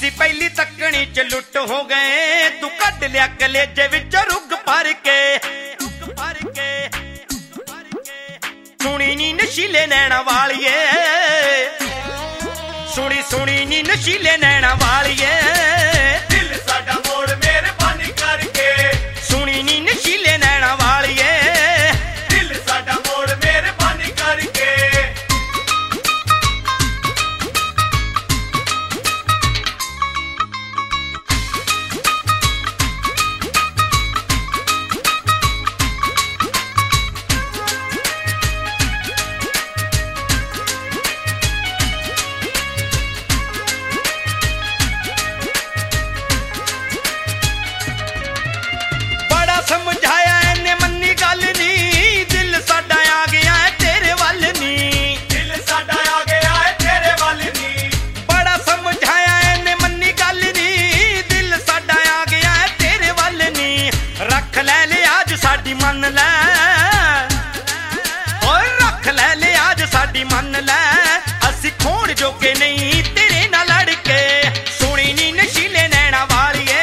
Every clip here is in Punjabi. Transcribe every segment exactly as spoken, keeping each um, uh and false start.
ਅਸੀਂ ਪਹਿਲੀ ਤੱਕਣੀ ਚ ਲੁੱਟ ਹੋ ਗਏ, ਤੂੰ ਕੱਢ ਲਿਆ ਕਲੇਜੇ ਵਿੱਚ ਰੁੱਗ ਭਰ ਕੇ ਭਰ ਕੇ ਸੁਣੀ ਨੀ ਨਸ਼ੀਲੇ ਨੈਣਾ ਵਾਲੀਏ, ਸੁਣੀ ਸੁਣੀ ਨੀ ਨਸ਼ੀਲੇ ਨੈਣਾ ਵਾਲੀਏ, ਦਿਲ ਸਾਡਾ ਮੋੜ ਮਿਹਰਬਾਨੀ ਕਰਕੇ, ਸੁਣੀ ਨੀ ਨਸ਼ੀਲੇ ਨੈਣਾ ਵਾਲੀਏ, ਦਿਲ ਸਾਡਾ ਮੋੜ ਮਿਹਰਬਾਨੀ ਕਰਕੇ। ਸਮਝਾਇਆ ਇਹਨੇ ਮੰਨੀ ਗੱਲ ਨੀ, ਦਿਲ ਸਾਡਾ ਆ ਗਿਆ ਤੇਰੇ ਵੱਲ ਨੀ, ਦਿਲ ਸਾਡਾ ਆ ਗਿਆ ਤੇਰੇ ਵੱਲ ਨੀ, ਬੜਾ ਸਮਝਾਇਆ ਇਹਨੇ ਮੰਨੀ ਗੱਲ ਨੀ, ਦਿਲ ਸਾਡਾ ਆ ਗਿਆ ਤੇਰੇ ਵੱਲ ਨੀ, ਰੱਖ ਲੈ ਲਿਆਜ ਸਾਡੀ ਮੰਨ ਲੈ, ਓਏ ਰੱਖ ਲੈ ਲਿਆਜ ਸਾਡੀ ਮੰਨ ਲੈ, ਅਸੀਂ ਖੋਣ ਜੋਗੇ ਨਹੀਂ ਤੇਰੇ ਨਾਲ ਲੜ ਕੇ, ਸੁਣੀ ਨੀ ਨਸ਼ੀਲੇ ਨੈਣਾ ਵਾਲੀਏ,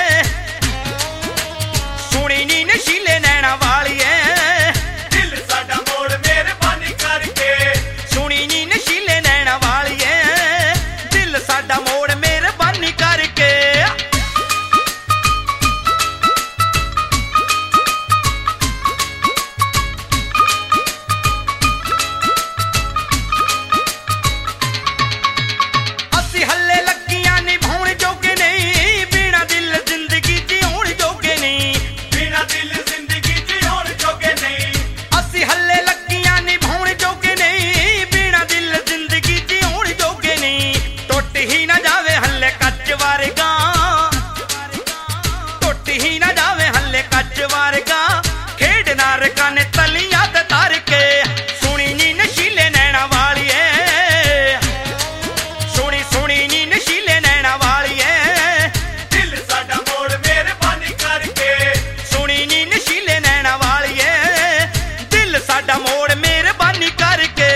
ਸੁਣੀ ਨੀ ਨਸ਼ੀਲੇ ਨੈਣਾ ਵਾਲੀਏ, ਦਿਲ ਸਾਡਾ ਮੋੜ ਮਿਹਰਬਾਨੀ ਕਰਕੇ, ਸੁਣੀ ਨੀ ਨਸ਼ੀਲੇ ਨੈਣਾ ਵਾਲੀਏ, ਦਿਲ ਸਾਡਾ ਮੋੜ ਮਿਹਰਬਾਨੀ ਕਰਕੇ। ਅਸੀਂ ਹੱਲੇ ਲੱਗੀਆਂ ਨਿਭਾਉਣ ਜੋਗੇ ਨਹੀਂ, ਬਿਨਾ ਦਿਲ ਜ਼ਿੰਦਗੀ ਜਿਉਣ ਜੋਗੇ ਨਹੀਂ, ਬਿਨਾ ਦਿਲ ਜ਼ਿੰਦਗੀ ਜਿਉਣ ਜੋਗੇ ਨਹੀਂ, ਅਸੀਂ ਹੱਲੇ ਲੱਗੀਆਂ ਨਿਭਾਉਣ ਜੋਗੇ ਨਹੀਂ, ਬਿਨਾ ਦਿਲ ਜ਼ਿੰਦਗੀ ਜਿਉਣ ਜੋਗੇ ਨਹੀਂ, ਟੁੱਟ ਹੀ ਨਾ ਜਾਵੇ ਹੱਲੇ ਕੱਚ ਵਰਗਾ, ਟੁੱਟ ਹੀ ਨਾ ਜਾਵੇ ਹੱਲੇ ਕੱਚ ਵਰਗਾ, ਖੇਡ ਨਾ ਰਕਾਂ ਨੇ ਤਲੀਆਂ ਤੇ ਧਰ ਕੇ, ਸੁਣੀ ਨੀ ਨਸ਼ੀਲੇ ਨੈਣਾ ਵਾਲੀਏ, ਸੁਣੀ ਸੁਣੀ ਨੀ ਨਸ਼ੀਲੇ ਨੈਣਾ ਵਾਲੀਏ, ਦਿਲ ਸਾਡਾ ਮੋੜ ਮਿਹਰਬਾਨੀ ਕਰਕੇ, ਸੁਣੀ ਨੀ ਨਸ਼ੀਲੇ ਨੈਣਾ ਵਾਲੀਏ, ਦਿਲ ਸਾਡਾ ਮੋੜ ਮਿਹਰਬਾਨੀ ਕਰਕੇ।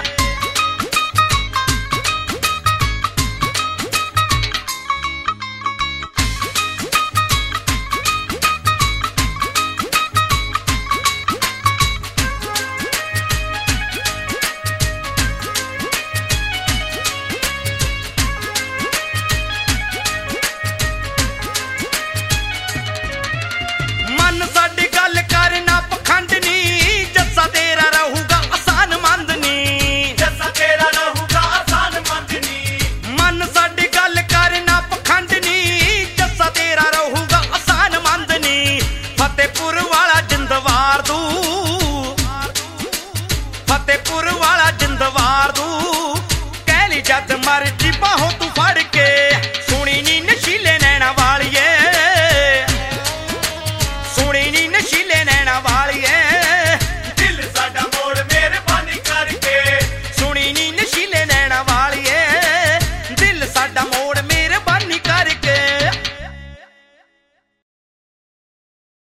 ਮਨ ਸਾਡੀ ਗੱਲ ਕਰ ਨਾ ਪਖੰਡ ਨੀ, ਜੱਸਾ ਤੇਰਾ ਰਹੂਗਾ ਆਸਾਨ ਮੰਦ ਨੀ, ਜੱਸਾ ਤੇਰਾ ਰਹੂਗਾ ਆਸਾਨ ਮੰਦ ਨੀ, ਮਨ ਸਾਡੀ ਗੱਲ ਕਰ ਨਾ ਪਖੰਡ ਨੀ, ਜੱਸਾ ਤੇਰਾ ਰਹੂਗਾ ਆਸਾਨ ਮੰਦ ਨੀ, ਫਤਿਹਪੁਰ ਵਾਲਾ ਜਿੰਦਵਾਰ ਦੂ, ਫਤਿਹਪੁਰ ਵਾਲਾ ਜਿੰਦਵਾਰ ਦੂ, ਕਹਿ ਲਈ ਜਦ ਮਰਜੀ ਬਾਹੋਂ